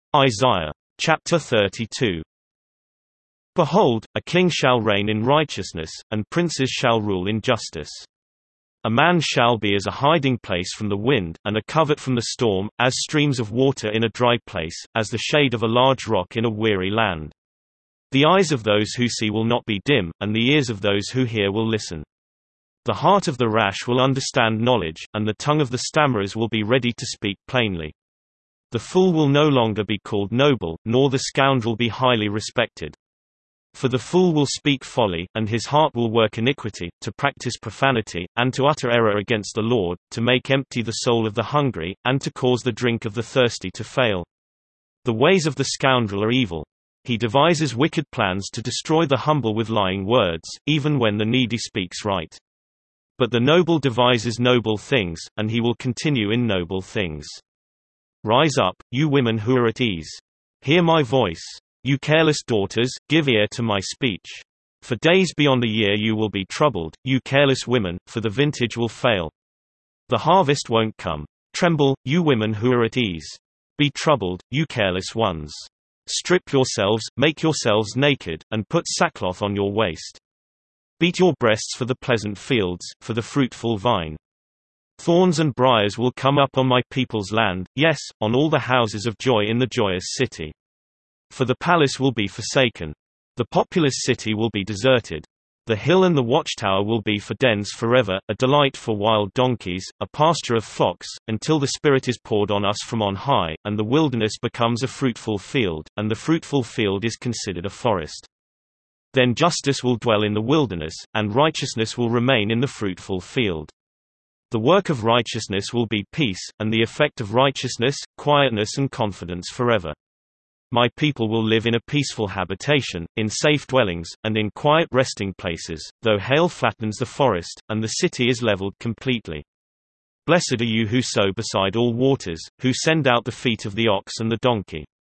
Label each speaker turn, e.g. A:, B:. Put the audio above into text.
A: Isaiah. Chapter 32. Behold, a king shall reign in righteousness, and princes shall rule in justice. A man shall be as a hiding place from the wind, and a covert from the storm, as streams of water in a dry place, as the shade of a large rock in a weary land. The eyes of those who see will not be dim, and the ears of those who hear will listen. The heart of the rash will understand knowledge, and the tongue of the stammerers will be ready to speak plainly. The fool will no longer be called noble, nor the scoundrel be highly respected. For the fool will speak folly, and his heart will work iniquity, to practice profanity, and to utter error against the Lord, to make empty the soul of the hungry, and to cause the drink of the thirsty to fail. The ways of the scoundrel are evil. He devises wicked plans to destroy the humble with lying words, even when the needy speaks right. But the noble devises noble things, and he will continue in noble things. Rise up, you women who are at ease. Hear my voice. You careless daughters, give ear to my speech. For days beyond a year you will be troubled, you careless women, for the vintage will fail. The harvest won't come. Tremble, you women who are at ease. Be troubled, you careless ones. Strip yourselves, make yourselves naked, and put sackcloth on your waist. Beat your breasts for the pleasant fields, for the fruitful vine. Thorns and briars will come up on my people's land, yes, on all the houses of joy in the joyous city. For the palace will be forsaken. The populous city will be deserted. The hill and the watchtower will be for dens forever, a delight for wild donkeys, a pasture of flocks, until the Spirit is poured on us from on high, and the wilderness becomes a fruitful field, and the fruitful field is considered a forest. Then justice will dwell in the wilderness, and righteousness will remain in the fruitful field. The work of righteousness will be peace, and the effect of righteousness, quietness and confidence forever. My people will live in a peaceful habitation, in safe dwellings, and in quiet resting places, though hail flattens the forest, and the city is leveled completely. Blessed are you who sow beside all waters, who send out the feet of the ox and the donkey.